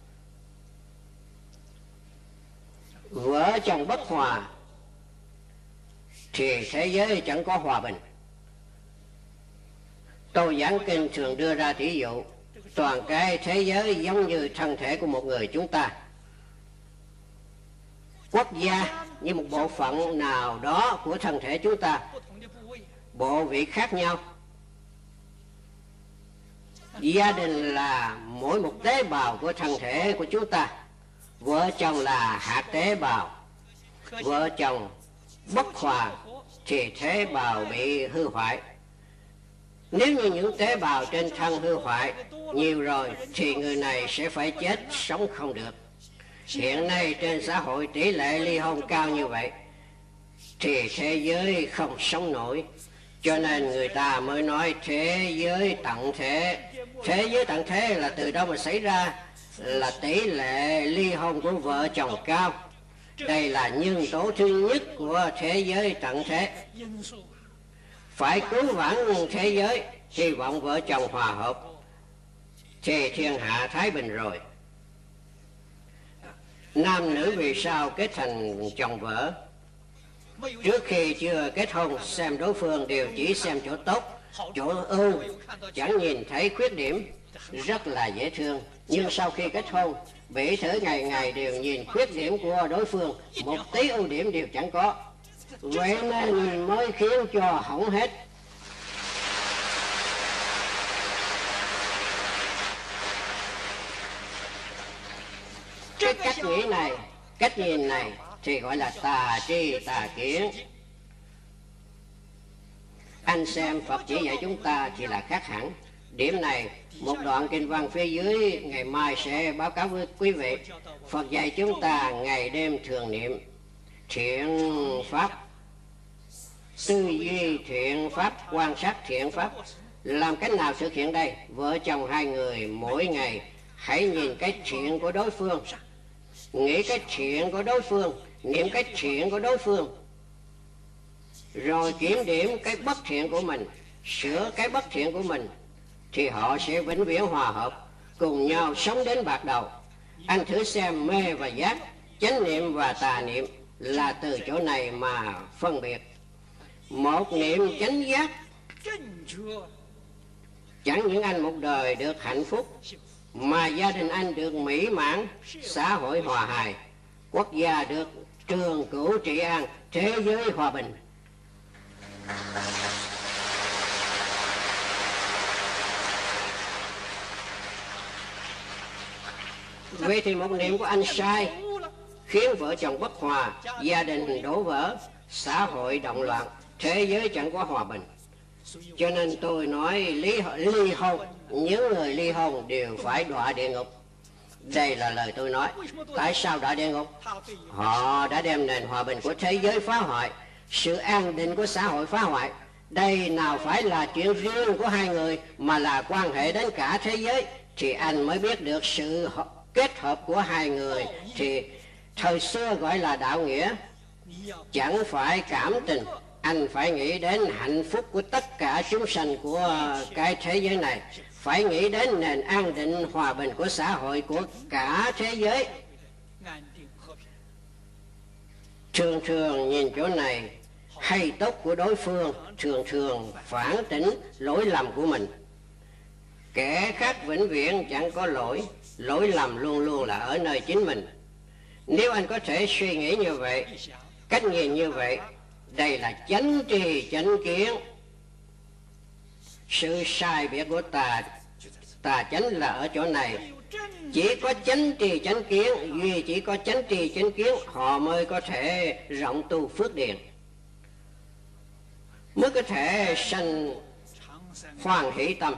Vợ chồng bất hòa thì thế giới chẳng có hòa bình. Tôi giảng kinh thường đưa ra tỷ dụ, toàn cái thế giới giống như thân thể của một người chúng ta. Quốc gia như một bộ phận nào đó của thân thể chúng ta, bộ vị khác nhau. Gia đình là mỗi một tế bào của thân thể của chúng ta. Vợ chồng là hạt tế bào. Vợ chồng bất hòa thì tế bào bị hư hoại. Nếu như những tế bào trên thân hư hoại nhiều rồi thì người này sẽ phải chết, sống không được. Hiện nay trên xã hội tỷ lệ ly hôn cao như vậy thì thế giới không sống nổi. Cho nên người ta mới nói thế giới tận thế. Thế giới tận thế là từ đâu mà xảy ra? Là tỷ lệ ly hôn của vợ chồng cao. Đây là nhân tố thứ nhất của thế giới tận thế. Phải cứu vãn thế giới, hy vọng vợ chồng hòa hợp thì thiên hạ thái bình rồi. Nam nữ vì sao kết thành chồng vợ? Trước khi chưa kết hôn xem đối phương đều chỉ xem chỗ tốt, chỗ ưu, chẳng nhìn thấy khuyết điểm, rất là dễ thương. Nhưng sau khi kết hôn, bị thử ngày ngày đều nhìn khuyết điểm của đối phương, một tí ưu điểm đều chẳng có. Vậy nên mới khiến cho hỏng hết. Cái cách nghĩ này, cách nhìn này thì gọi là tà tri tà kiến. Anh xem Phật chỉ dạy chúng ta chỉ là khác hẳn. Điểm này một đoạn kinh văn phía dưới ngày mai sẽ báo cáo với quý vị. Phật dạy chúng ta ngày đêm thường niệm thiện pháp, tư duy thiện pháp, quan sát thiện pháp. Làm cách nào thực hiện đây? Vợ chồng hai người mỗi ngày hãy nhìn cái thiện của đối phương, nghĩ cái thiện của đối phương, niệm cái thiện của đối phương, rồi kiểm điểm cái bất thiện của mình, sửa cái bất thiện của mình, thì họ sẽ vĩnh viễn hòa hợp, cùng nhau sống đến bạc đầu. Anh thử xem mê và giác, chánh niệm và tà niệm là từ chỗ này mà phân biệt. Một niệm chánh giác, chẳng những anh một đời được hạnh phúc, mà gia đình anh được mỹ mãn, xã hội hòa hài, quốc gia được trường cửu trị an, thế giới hòa bình. Vậy thì một niệm của anh sai, khiến vợ chồng bất hòa, gia đình đổ vỡ, xã hội động loạn, thế giới chẳng có hòa bình. Cho nên tôi nói ly hôn, những người ly hôn đều phải đọa địa ngục. Đây là lời tôi nói. Tại sao đọa địa ngục? Họ đã đem nền hòa bình của thế giới phá hoại, sự an định của xã hội phá hoại. Đây nào phải là chuyện riêng của hai người, mà là quan hệ đến cả thế giới. Thì anh mới biết được sự kết hợp của hai người, thì thời xưa gọi là đạo nghĩa. Chẳng phải cảm tình, anh phải nghĩ đến hạnh phúc của tất cả chúng sanh của cái thế giới này, phải nghĩ đến nền an định hòa bình của xã hội của cả thế giới. Thường thường nhìn chỗ này, hay tốt của đối phương thường thường phản tỉnh lỗi lầm của mình. Kẻ khác vĩnh viễn chẳng có lỗi, lỗi lầm luôn luôn là ở nơi chính mình. Nếu anh có thể suy nghĩ như vậy, cách nhìn như vậy, đây là chánh trì chánh kiến. Sự sai biệt của tà chánh là ở chỗ này. Chỉ có chánh trì chánh kiến, duy chỉ có chánh trì chánh kiến, họ mới có thể rộng tu phước điền, mới có thể sanh hoan hỷ tâm.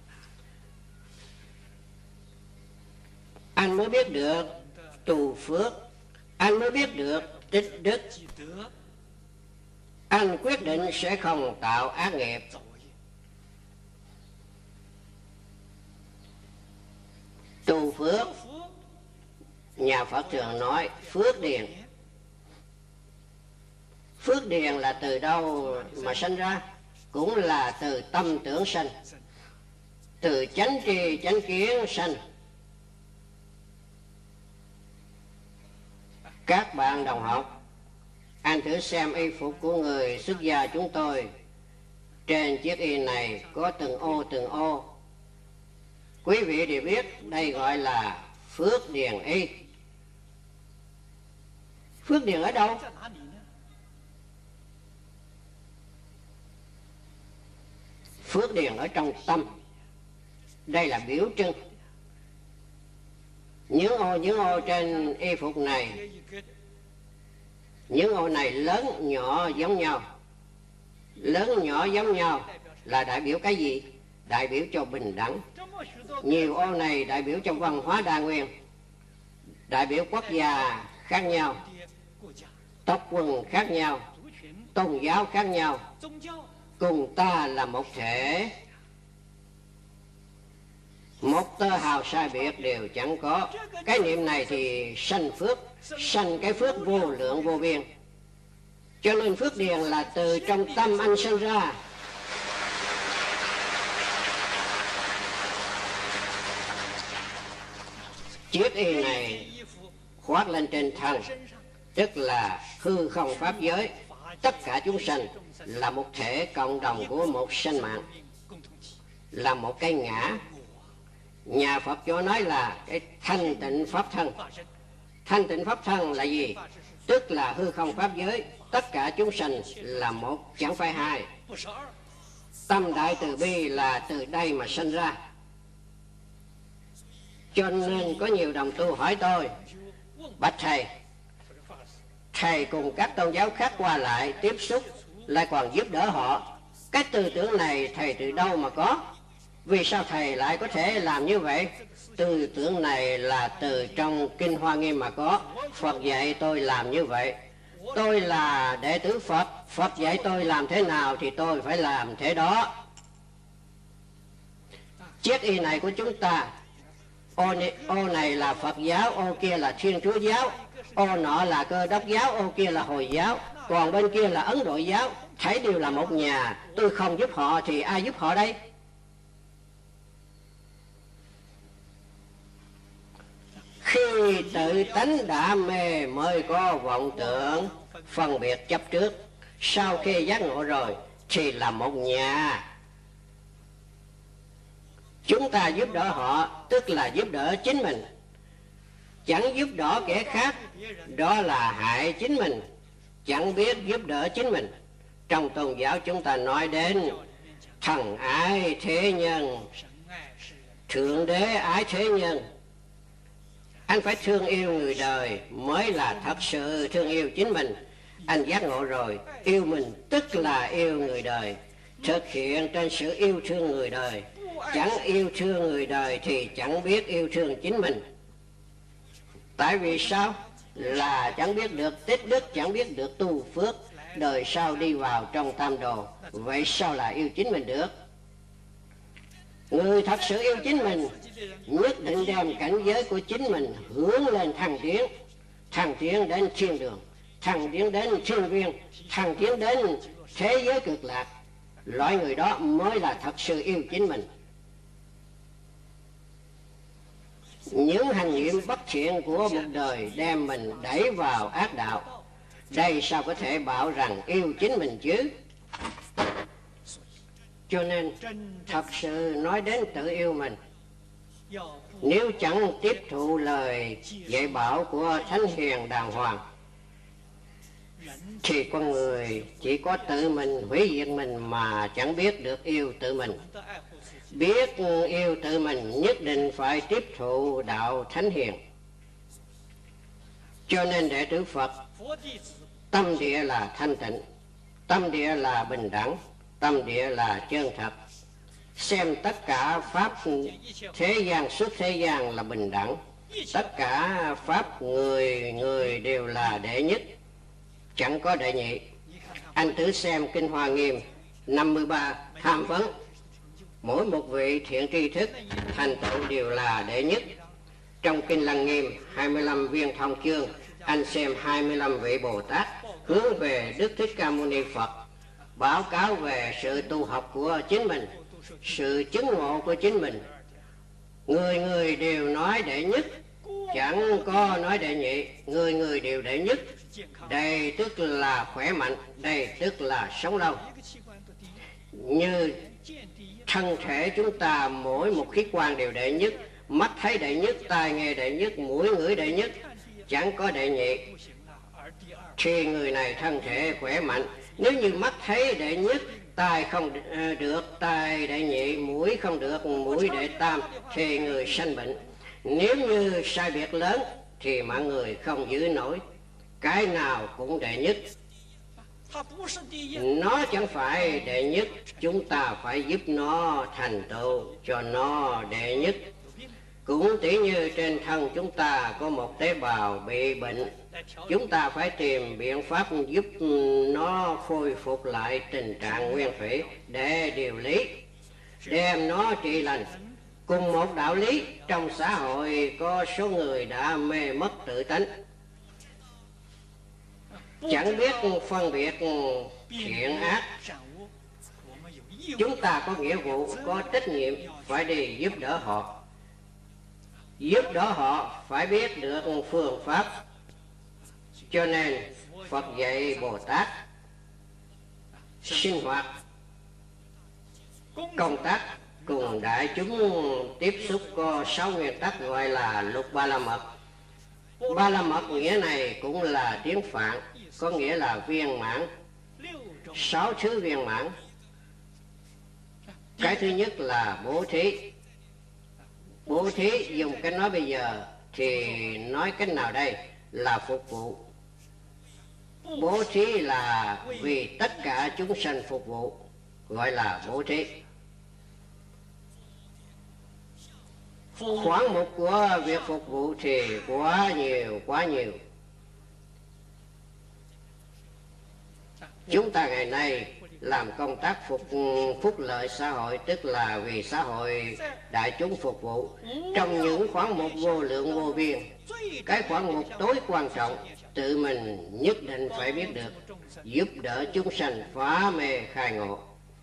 Anh mới biết được tu phước, anh mới biết được tích đức, anh quyết định sẽ không tạo ác nghiệp. Tu phước, nhà Phật thường nói phước điền. Phước điền là từ đâu mà sanh ra? Cũng là từ tâm tưởng sanh, từ chánh trì chánh kiến sanh. Các bạn đồng học, anh thử xem y phục của người xuất gia chúng tôi. Trên chiếc y này có từng ô. Quý vị đều biết đây gọi là phước điền y. Phước điền ở đâu? Phước điền ở trong tâm. Đây là biểu trưng. Những ô trên y phục này, những ô này lớn nhỏ giống nhau. Lớn nhỏ giống nhau là đại biểu cái gì? Đại biểu cho bình đẳng. Nhiều ô này đại biểu cho văn hóa đa nguyên, đại biểu quốc gia khác nhau, tộc quần khác nhau, tôn giáo khác nhau, cùng ta là một thể. Một tơ hào sai biệt đều chẳng có. Cái niệm này thì sanh phước, sanh cái phước vô lượng vô biên. Cho nên phước điền là từ trong tâm anh sinh ra. Chiếc y này khoác lên trên thân, tức là hư không pháp giới. Tất cả chúng sanh là một thể cộng đồng của một sinh mạng, là một cái ngã. Nhà Phật cho nói là cái thanh tịnh pháp thân. Thanh tịnh pháp thân là gì? Tức là hư không pháp giới, tất cả chúng sanh là một, chẳng phải hai. Tâm đại từ bi là từ đây mà sinh ra. Cho nên có nhiều đồng tu hỏi tôi: bạch thầy, thầy cùng các tôn giáo khác qua lại tiếp xúc, lại còn giúp đỡ họ, cái tư tưởng này thầy từ đâu mà có? Vì sao thầy lại có thể làm như vậy? Tư tưởng này là từ trong Kinh Hoa Nghiêm mà có. Phật dạy tôi làm như vậy. tôi là đệ tử Phật, Phật dạy tôi làm thế nào thì tôi phải làm thế đó. Chiếc y này của chúng ta, ô này là Phật giáo, ô kia là Thiên Chúa giáo, ô nọ là Cơ Đốc giáo, ô kia là Hồi giáo, còn bên kia là Ấn Độ giáo, thảy đều là một nhà. Tôi không giúp họ thì ai giúp họ đây? Khi tự tánh đã mê mới có vọng tưởng, phân biệt chấp trước. Sau khi giác ngộ rồi thì là một nhà. Chúng ta giúp đỡ họ tức là giúp đỡ chính mình, chẳng giúp đỡ kẻ khác đó là hại chính mình, chẳng biết giúp đỡ chính mình. Trong tôn giáo chúng ta nói đến thần ái thế nhân, thượng đế ái thế nhân. Anh phải thương yêu người đời mới là thật sự thương yêu chính mình. Anh giác ngộ rồi, yêu mình tức là yêu người đời, thực hiện trên sự yêu thương người đời. Chẳng yêu thương người đời thì chẳng biết yêu thương chính mình. Tại vì sao? Là chẳng biết được tích đức, chẳng biết được tu phước, đời sau đi vào trong tam đồ. Vậy sao là yêu chính mình được? Người thật sự yêu chính mình nhất định đem cảnh giới của chính mình hướng lên thăng tiến đến thiên đường, thăng tiến đến thiên viên, thăng tiến đến thế giới cực lạc. Loại người đó mới là thật sự yêu chính mình. Những hành nghiệm bất thiện của một đời đem mình đẩy vào ác đạo, đây sao có thể bảo rằng yêu chính mình chứ? Cho nên thật sự nói đến tự yêu mình, nếu chẳng tiếp thụ lời dạy bảo của thánh hiền đàng hoàng thì con người chỉ có tự mình hủy diệt mình mà chẳng biết được yêu tự mình. Biết yêu tự mình nhất định phải tiếp thụ đạo thánh hiền. Cho nên đệ tử Phật tâm địa là thanh tịnh, tâm địa là bình đẳng, tâm địa là chân thật. Xem tất cả pháp thế gian, suốt thế gian là bình đẳng, tất cả pháp người đều là đệ nhất, chẳng có đệ nhị. Anh thử xem Kinh Hoa Nghiêm 53 tham vấn, mỗi một vị thiện tri thức thành tựu đều là đệ nhất. Trong Kinh Lăng Nghiêm 25 viên thông chương, anh xem 25 vị Bồ Tát hướng về Đức Thích Ca Mâu Ni Phật, báo cáo về sự tu học của chính mình, sự chứng ngộ của chính mình. Người đều nói đệ nhất, chẳng có nói đệ nhị, người đều đệ nhất. Đây tức là khỏe mạnh, đây tức là sống lâu. Như thân thể chúng ta mỗi một khí quan đều đệ nhất, mắt thấy đệ nhất, tai nghe đệ nhất, mũi ngửi đệ nhất, chẳng có đệ nhị. Khi người này thân thể khỏe mạnh, nếu như mắt thấy đệ nhất, tai không được, tai đệ nhị, mũi không được, mũi đệ tam, thì người sanh bệnh. Nếu như sai biệt lớn thì mạng người không giữ nổi. Cái nào cũng đệ nhất, nó chẳng phải đệ nhất, chúng ta phải giúp nó thành tựu cho nó đệ nhất. Cũng tỉ như trên thân chúng ta có một tế bào bị bệnh, chúng ta phải tìm biện pháp giúp nó khôi phục lại tình trạng nguyên thủy để điều lý, đem nó trị lành. Cùng một đạo lý, trong xã hội có số người đã mê mất tự tánh, chẳng biết phân biệt thiện ác. Chúng ta có nghĩa vụ, có trách nhiệm phải đi giúp đỡ họ. Giúp đỡ họ phải biết được phương pháp. Cho nên Phật dạy Bồ Tát sinh hoạt công tác cùng đại chúng tiếp xúc có 6 nguyên tắc gọi là lục ba la mật. Ba la mật nghĩa này cũng là tiếng Phạn, có nghĩa là viên mãn, 6 thứ viên mãn. Cái thứ nhất là bố thí. Bố thí dùng cách nói bây giờ thì nói cách nào đây? Là phục vụ. Bố thí là vì tất cả chúng sanh phục vụ, gọi là bố thí. Khoản mục của việc phục vụ thì quá nhiều. Chúng ta ngày nay làm công tác phúc lợi xã hội, tức là vì xã hội đại chúng phục vụ. Trong những khoản mục vô lượng vô biên, cái khoản mục tối quan trọng tự mình nhất định phải biết được, giúp đỡ chúng sanh phá mê khai ngộ.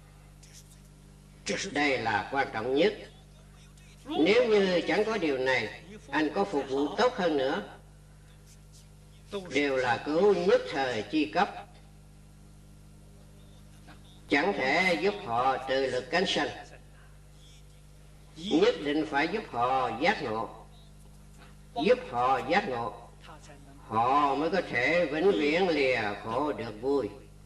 Đây là quan trọng nhất. Nếu như chẳng có điều này, anh có phục vụ tốt hơn nữa, đều là cứu nhất thời chi cấp, chẳng thể giúp họ tự lực cánh sinh. Nhất định phải giúp họ giác ngộ. Giúp họ giác ngộ, họ mới có thể vĩnh viễn lìa khổ được vui.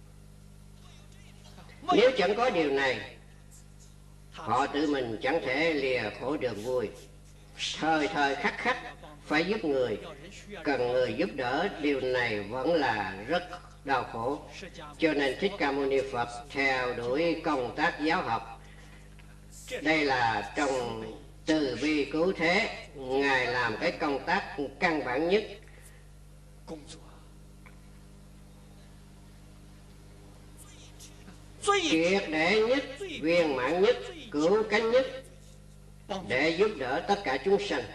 Nếu chẳng có điều này, họ tự mình chẳng thể lìa khổ được vui. Thời thời khắc khắc phải giúp người, cần người giúp đỡ, điều này vẫn là rất đau khổ. Cho nên Thích Ca Mâu Ni Phật theo đuổi công tác giáo học. Đây là trong từ bi cứu thế, Ngài làm cái công tác căn bản nhất. Triệt để nhất, viên mãn nhất, cứu cánh nhất, để giúp đỡ tất cả chúng sanh.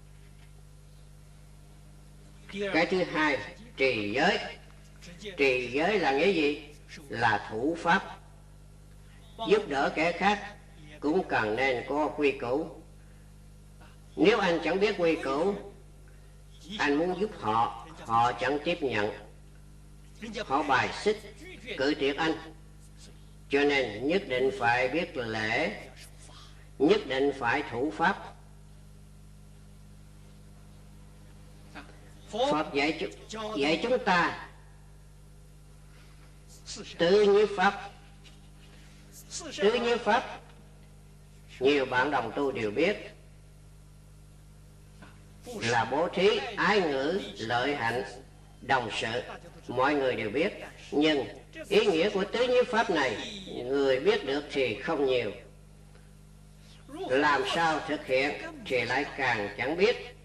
Cái thứ hai, trì giới. Trì giới là nghĩa gì? Là thủ pháp. Giúp đỡ kẻ khác cũng cần nên có quy củ. Nếu anh chẳng biết quy củ, anh muốn giúp họ, họ chẳng tiếp nhận, họ bài xích, cự tuyệt anh. Cho nên nhất định phải biết lễ, nhất định phải thủ pháp. Phật dạy chúng ta tứ nhiếp pháp. Tứ nhiếp pháp nhiều bạn đồng tu đều biết, là bố thí, ái ngữ, lợi hạnh, đồng sự, mọi người đều biết. Nhưng ý nghĩa của tứ nhiếp pháp này, người biết được thì không nhiều. Làm sao thực hiện thì lại càng chẳng biết.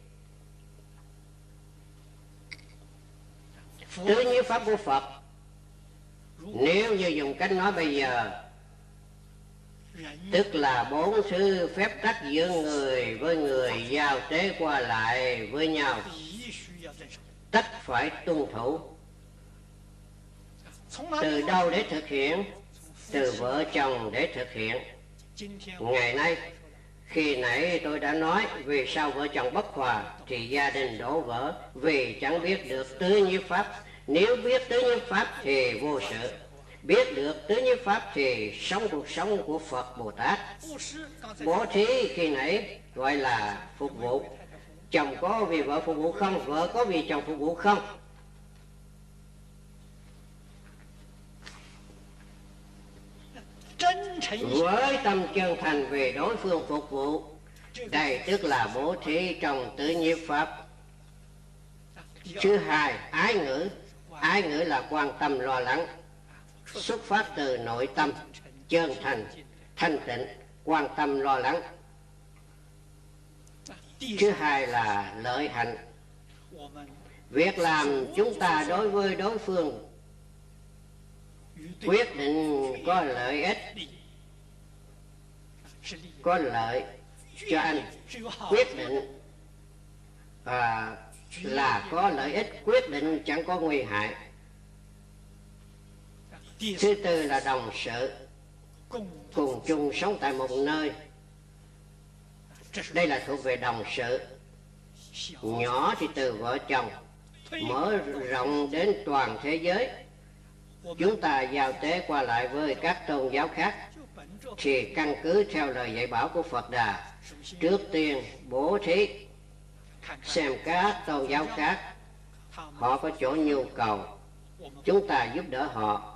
Tứ nhiếp pháp của Phật, nếu như dùng cách nói bây giờ, tức là bốn thứ phép tắc giữa người với người giao tế qua lại với nhau, tất phải tuân thủ. Từ đâu để thực hiện? Từ vợ chồng để thực hiện. Ngày nay, khi nãy tôi đã nói vì sao vợ chồng bất hòa thì gia đình đổ vỡ, vì chẳng biết được tứ nhiếp pháp. Nếu biết tứ nhiếp pháp thì vô sự. Biết được tứ nhiếp pháp thì sống cuộc sống của Phật Bồ Tát. Bố thí khi nãy gọi là phục vụ. Chồng có vì vợ phục vụ không? Vợ có vì chồng phục vụ không? Với tâm chân thành về đối phương phục vụ, đây tức là bố thí trong tứ nhiếp pháp. Thứ hai, ái ngữ. Ái ngữ là quan tâm lo lắng, xuất phát từ nội tâm chân thành, thanh tịnh, quan tâm lo lắng. Thứ hai là lợi hạnh. Việc làm chúng ta đối với đối phương quyết định có lợi ích, có lợi cho anh, quyết định là có lợi ích, quyết định chẳng có nguy hại. Thứ tư là đồng sự, cùng chung sống tại một nơi. Đây là thuộc về đồng sự. Nhỏ thì từ vợ chồng, mở rộng đến toàn thế giới. Chúng ta giao tế qua lại với các tôn giáo khác thì căn cứ theo lời dạy bảo của Phật Đà. Trước tiên bố thí, xem các tôn giáo khác họ có chỗ nhu cầu, chúng ta giúp đỡ họ.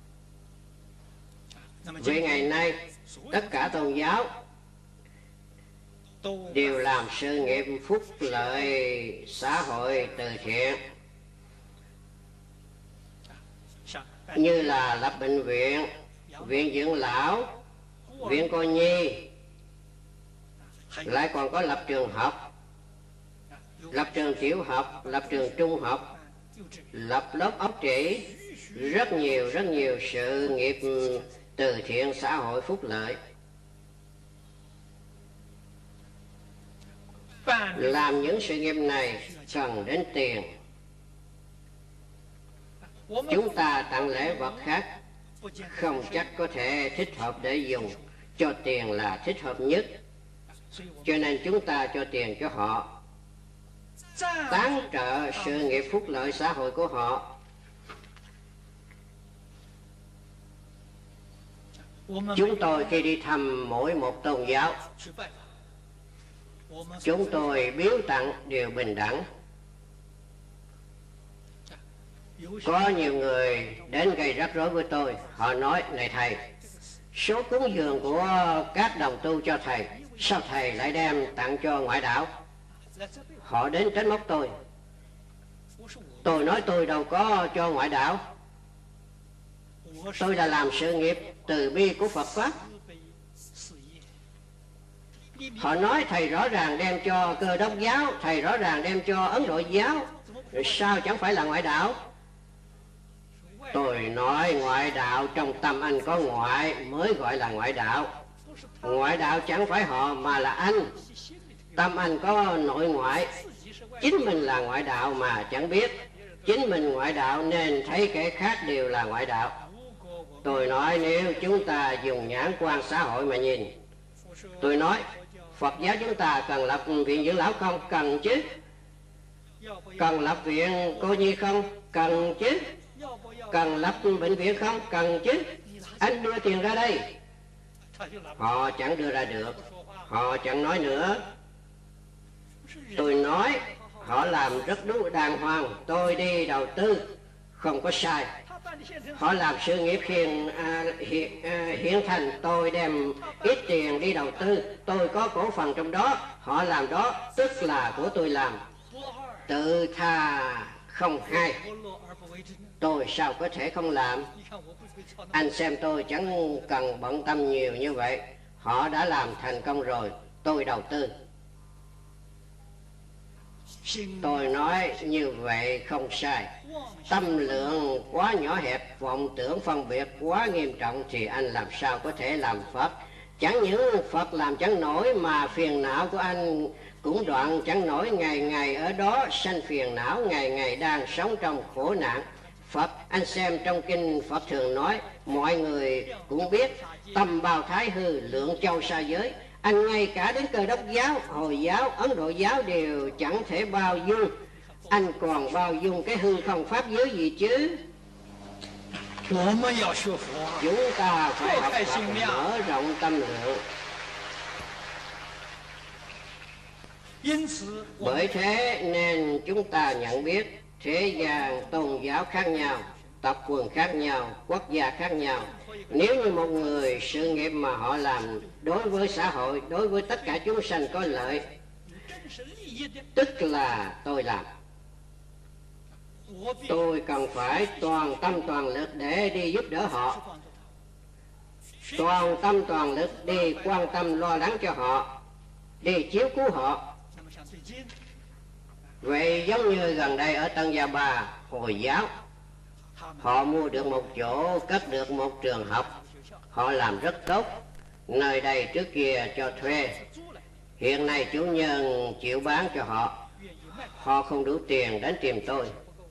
Về ngày nay, tất cả tôn giáo đều làm sự nghiệp phúc lợi xã hội từ thiện, như là lập bệnh viện, viện dưỡng lão, viện cô nhi, lại còn có lập trường học, lập trường tiểu học, lập trường trung học, lập lớp ốc chỉ, rất nhiều sự nghiệp từ thiện xã hội phúc lợi. Làm những sự nghiệp này cần đến tiền. Chúng ta tặng lễ vật khác không chắc có thể thích hợp để dùng, cho tiền là thích hợp nhất. Cho nên chúng ta cho tiền cho họ, tán trợ sự nghiệp phúc lợi xã hội của họ. Chúng tôi khi đi thăm mỗi một tôn giáo, chúng tôi biếu tặng đều bình đẳng. Có nhiều người đến gây rắc rối với tôi. Họ nói: này thầy, số cúng dường của các đồng tu cho thầy, sao thầy lại đem tặng cho ngoại đạo? Họ đến trách móc tôi. Tôi nói tôi đâu có cho ngoại đạo. Tôi đã làm sự nghiệp từ bi của Phật Pháp. Họ nói thầy rõ ràng đem cho Cơ Đốc giáo, thầy rõ ràng đem cho Ấn Độ giáo, rồi sao chẳng phải là ngoại đạo? Tôi nói ngoại đạo trong tâm anh có ngoại mới gọi là ngoại đạo. Ngoại đạo chẳng phải họ mà là anh. Tâm anh có nội ngoại, chính mình là ngoại đạo mà chẳng biết. Chính mình ngoại đạo nên thấy kẻ khác đều là ngoại đạo. Tôi nói nếu chúng ta dùng nhãn quan xã hội mà nhìn, tôi nói Phật giáo chúng ta cần lập viện dưỡng lão không? Cần chứ. Cần lập viện cô nhi không? Cần chứ. Cần lập bệnh viện không? Cần chứ. Anh đưa tiền ra đây. Họ chẳng đưa ra được. Họ chẳng nói nữa. Tôi nói họ làm rất đúng đàng hoàng. Tôi đi đầu tư không có sai. Họ làm sự nghiệp hiện thành, tôi đem ít tiền đi đầu tư, tôi có cổ phần trong đó. Họ làm đó tức là của tôi làm. Tự tha không hay, tôi sao có thể không làm? Anh xem tôi chẳng cần bận tâm nhiều như vậy. Họ đã làm thành công rồi, tôi đầu tư. Tôi nói như vậy không sai. Tâm lượng quá nhỏ hẹp, vọng tưởng phân biệt quá nghiêm trọng thì anh làm sao có thể làm Phật? Chẳng những Phật làm chẳng nổi mà phiền não của anh cũng đoạn chẳng nổi. Ngày ngày ở đó sanh phiền não, ngày ngày đang sống trong khổ nạn. Phật, anh xem trong kinh Phật thường nói, mọi người cũng biết tâm bao thái hư, lượng châu xa giới. Anh ngay cả đến Cơ Đốc giáo, Hồi giáo, Ấn Độ giáo đều chẳng thể bao dung. Anh còn bao dung cái hư không pháp giới gì chứ? Chúng ta phải học Phật, mở rộng tâm lượng. Bởi thế nên chúng ta nhận biết thế gian tôn giáo khác nhau, tộc quần khác nhau, quốc gia khác nhau. Nếu như một người sự nghiệp mà họ làm đối với xã hội, đối với tất cả chúng sanh có lợi, tức là tôi làm. Tôi cần phải toàn tâm toàn lực để đi giúp đỡ họ, toàn tâm toàn lực đi quan tâm lo lắng cho họ, đi chiếu cứu họ. Vậy giống như gần đây ở Tân Gia Ba, Hồi giáo, họ mua được một chỗ, cất được một trường học. Họ làm rất tốt. Nơi đây trước kia cho thuê, hiện nay chủ nhân chịu bán cho họ. Họ không đủ tiền đến tìm tôi.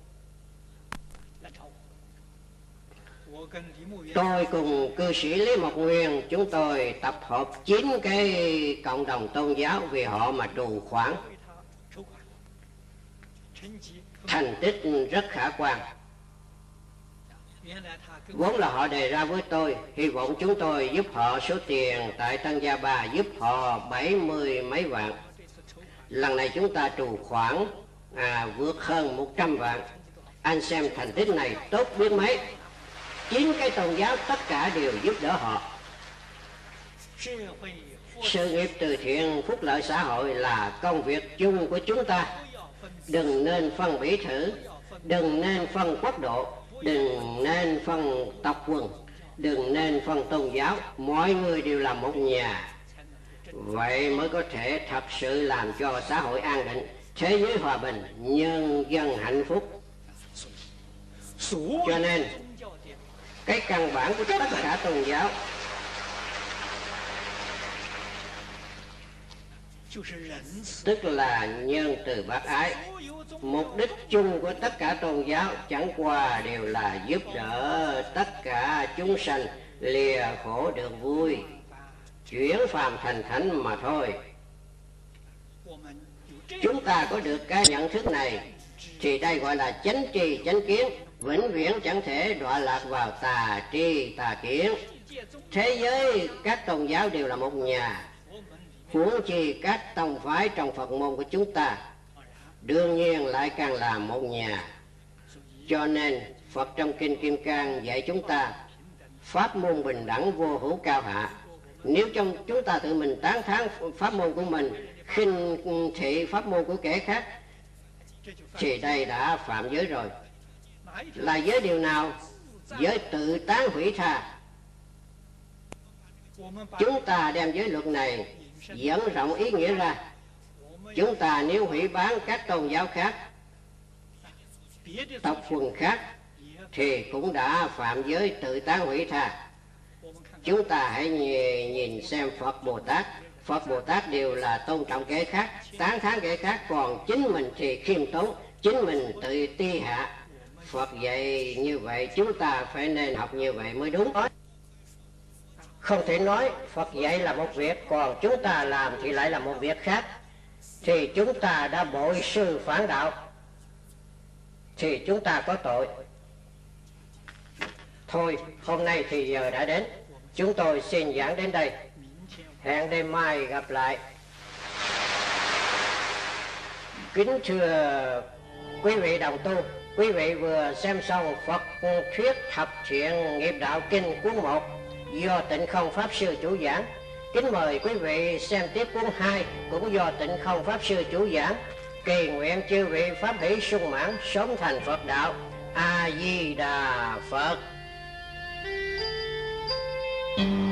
Tôi cùng cư sĩ Lý Mộc Nguyên, chúng tôi tập hợp 9 cái cộng đồng tôn giáo vì họ mà trù khoản. Thành tích rất khả quan. Vốn là họ đề ra với tôi, hy vọng chúng tôi giúp họ số tiền tại Tân Gia Ba, giúp họ 70 mấy vạn. Lần này chúng ta trù khoản vượt hơn 100 vạn. Anh xem thành tích này tốt biết mấy. 9 cái tôn giáo tất cả đều giúp đỡ họ. Sự nghiệp từ thiện phúc lợi xã hội là công việc chung của chúng ta. Đừng nên phân bỉ thử, đừng nên phân quốc độ, đừng nên phân tộc quần, đừng nên phân tôn giáo. Mọi người đều là một nhà. Vậy mới có thể thật sự làm cho xã hội an định, thế giới hòa bình, nhân dân hạnh phúc. Cho nên cái căn bản của tất cả tôn giáo. Tức là nhân từ bác ái. Mục đích chung của tất cả tôn giáo chẳng qua đều là giúp đỡ tất cả chúng sanh lìa khổ được vui, chuyển phàm thành thánh mà thôi. Chúng ta có được cái nhận thức này thì đây gọi là chánh tri chánh kiến, vĩnh viễn chẳng thể đọa lạc vào tà tri tà kiến. Thế giới các tôn giáo đều là một nhà, huống chi các tông phái trong Phật môn của chúng ta đương nhiên lại càng là một nhà. Cho nên Phật trong Kinh Kim Cang dạy chúng ta pháp môn bình đẳng vô hữu cao hạ. Nếu trong chúng ta tự mình tán thán pháp môn của mình, khinh thị pháp môn của kẻ khác, thì đây đã phạm giới rồi. Là giới điều nào? Giới tự tán hủy tha. Chúng ta đem giới luật này dẫn rộng ý nghĩa ra. Chúng ta nếu hủy bán các tôn giáo khác, tộc quần khác, thì cũng đã phạm giới tự tán hủy tha. Chúng ta hãy nhìn xem Phật Bồ Tát. Phật Bồ Tát đều là tôn trọng kẻ khác, tán thán kẻ khác, còn chính mình thì khiêm tốn, chính mình tự ti hạ. Phật dạy như vậy, chúng ta phải nên học như vậy mới đúng. Không thể nói Phật dạy là một việc, còn chúng ta làm thì lại là một việc khác, thì chúng ta đã bội sư phản đạo, thì chúng ta có tội. Thôi, hôm nay thì giờ đã đến, chúng tôi xin giảng đến đây. Hẹn đêm mai gặp lại. Kính thưa quý vị đồng tu, quý vị vừa xem xong Phật thuyết thập thiện nghiệp đạo kinh cuốn 1 do Tịnh Không Pháp Sư chủ giảng. Kính mời quý vị xem tiếp cuốn 2 cũng do Tịnh Không Pháp Sư chủ giảng. Kỳ nguyện chư vị pháp hỷ sung mãn, sớm thành Phật đạo. A Di Đà Phật.